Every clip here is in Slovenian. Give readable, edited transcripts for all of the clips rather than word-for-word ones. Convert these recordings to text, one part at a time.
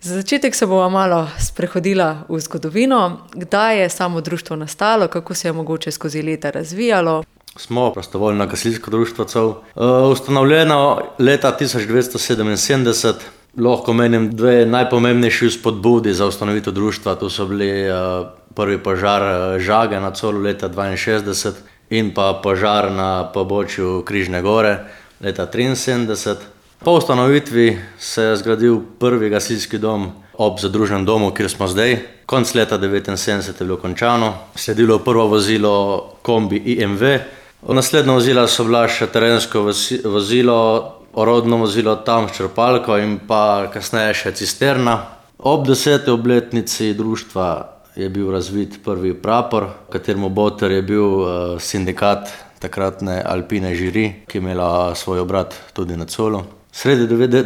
Za začetek se bova malo sprehodila v zgodovino. Kdaj je samo društvo nastalo, kako se je mogoče skozi leta razvijalo? Smo prostovoljno gasilsko društvo COV. Ustanovljeno leta 1977. Lahko menim dve najpomembnejši spodbudi za ustanovitev društva. To so bili prvi požar žage na Colu leta 1962 in pa požar na pobočju Križne gore leta 1973. Po ustanovitvi se je zgradil prvi gasilski dom ob zadruženem domu, kjer smo zdaj. Konec leta 1979 je bilo končano. Sledilo prvo vozilo kombi IMV. Naslednja vozila so bila še terensko vozilo, orodno vozilo tam s črpalko in pa kasneje še cisterna. Ob 10. obletnici društva je bil razvit prvi prapor, kateremu boter je bil sindikat takratne Alpine žiri, ki je imela svoj obrat tudi na Colu. Sredi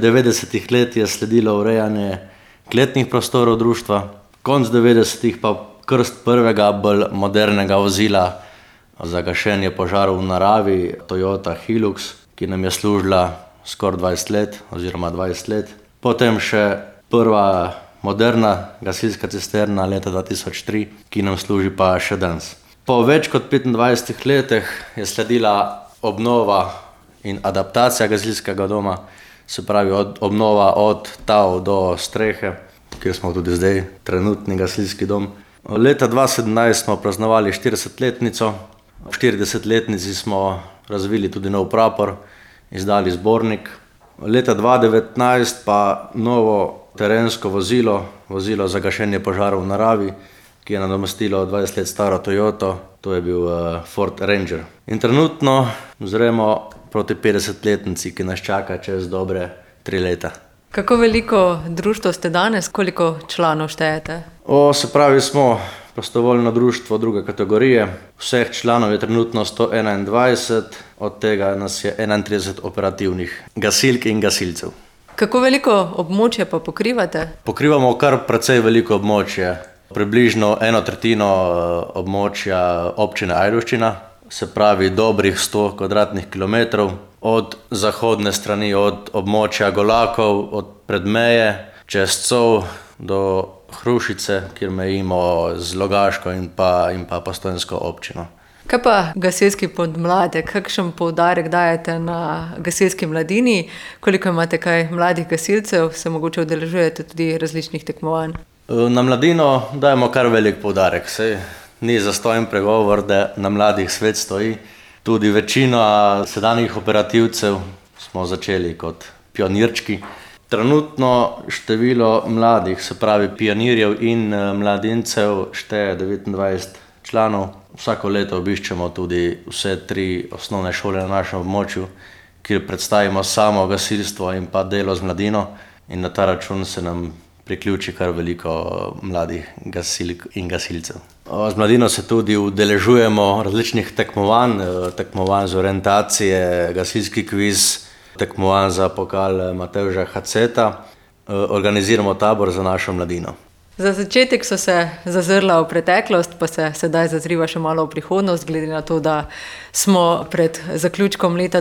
90. let je sledilo urejanje kletnih prostorov društva. Konec 90. pa krst prvega bolj modernega vozila za gašenje požarov v naravi, Toyota Hilux, ki nam je služila skoraj 20 let oziroma 20 let. Potem še prva moderna gasilska cisterna leta 2003, ki nam služi pa še danes. Po več kot 25 letih je sledila obnova in adaptacija gasilskega doma, se pravi obnova od tal do strehe, kjer smo tudi zdaj, trenutni gasilski dom. Leta 2017 smo praznovali 40-letnico. V 40-letnici smo razvili tudi nov prapor, izdali zbornik. Leta 2019 pa novo terensko vozilo za gašenje požarov v naravi, ki je nadomestilo 20 let staro Toyoto, to je bil Ford Ranger. In trenutno zremo proti 50-letnici, ki nas čaka čez dobre 3 leta. Kako veliko društvo ste danes, koliko članov štejete? Se pravi, smo prostovoljno društvo druge kategorije. Vseh članov je trenutno 121, od tega nas je 31 operativnih gasilk in gasilcev. Kako veliko območje pa pokrivate? Pokrivamo kar precej veliko območje. Približno 1/3 območja občine Ajdovščina, se pravi dobrih 100 kvadratnih kilometrov. Od zahodne strani, od območja Golakov, od Predmeje, čez Cov do Hrušice, kjer mejimo z Logaško in pa Postojnsko občino. Kaj pa gasilski podmladek? Kakšen poudarek dajete na gasilski mladini? Koliko imate kaj mladih gasilcev? Se mogoče udeležujete tudi različnih tekmovanj? Na mladino dajemo kar velik poudarek. Saj ni zastojen pregovor, da na mladih svet stoji. Tudi večina sedanjih operativcev smo začeli kot pionirčki. Trenutno število mladih, se pravi pionirjev in mladincev, šteje 29 članov. Vsako leto obiščemo tudi vse 3 osnovne šole na našem območju, kjer predstavimo samo gasilstvo in pa delo z mladino, in na ta račun se nam priključi kar veliko mladih gasilk in gasilcev. Z mladino se tudi udeležujemo različnih tekmovanj z orientacije, gasilski kviz, tekmovanj za pokal Matevža Haceta. Organiziramo tabor za našo mladino. Za začetek so se zazrla v preteklost, pa se sedaj zazriva še malo v prihodnost, glede na to, da smo pred zaključkom leta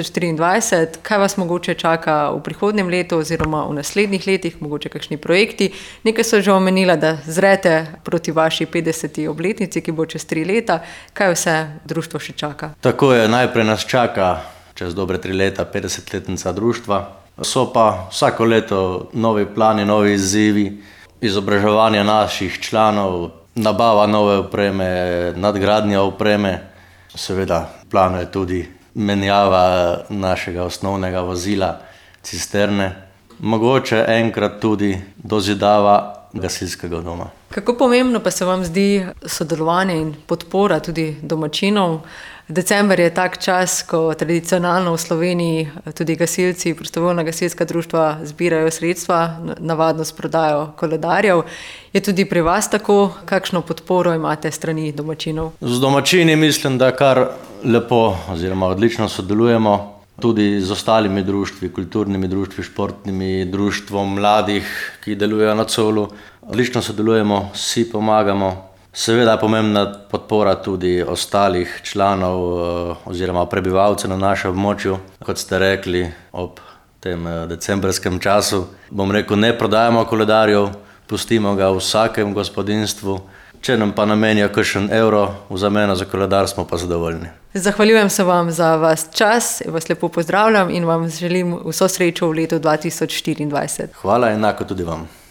2023. Kaj vas mogoče čaka v prihodnjem letu oziroma v naslednjih letih, mogoče kakšni projekti? Nekaj so že omenila, da zrete proti vaši 50. obletnici, ki bo čez 3 leta. Kaj vse društvo še čaka? Tako je, najprej nas čaka čez dobre 3 leta 50-letnica društva. So pa vsako leto novi plani, novi izzivi, izobraževanje naših članov, nabava nove opreme, nadgradnja opreme. Seveda, plano je tudi menjava našega osnovnega vozila, cisterne. Mogoče enkrat tudi dozidava gasilskega doma. Kako pomembno pa se vam zdi sodelovanje in podpora tudi domačinov? December je tak čas, ko tradicionalno v Sloveniji tudi gasilci, prostovoljna gasilska društva zbirajo sredstva, navadno s prodajo koledarjev. Je tudi pri vas tako? Kakšno podporo imate strani domačinov? Z domačini mislim, da kar lepo oziroma odlično sodelujemo. Tudi z ostalimi društvi, kulturnimi društvi, športnimi, društvom mladih, ki delujejo na Colu. Odlično sodelujemo, vsi pomagamo. Seveda je pomembna podpora tudi ostalih članov oziroma prebivalcev na našem območju. Kot ste rekli, ob tem decembrskem času. Bom rekel, ne prodajamo koledarjev, pustimo ga v vsakem gospodinstvu. Če nam pa namenijo kakšen evro v zameno za koledar, smo pa zadovoljni. Zahvaljujem se vam za vaš čas, vas lepo pozdravljam in vam želim vso srečo v letu 2024. Hvala, enako tudi vam.